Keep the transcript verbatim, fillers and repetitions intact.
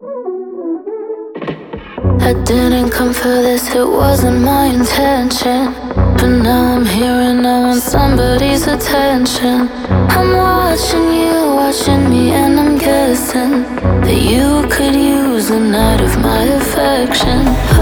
I didn't come for this, it wasn't my intention. But now I'm here and I want somebody's attention. I'm watching you, watching me, and I'm guessing that you could use a night of my affection.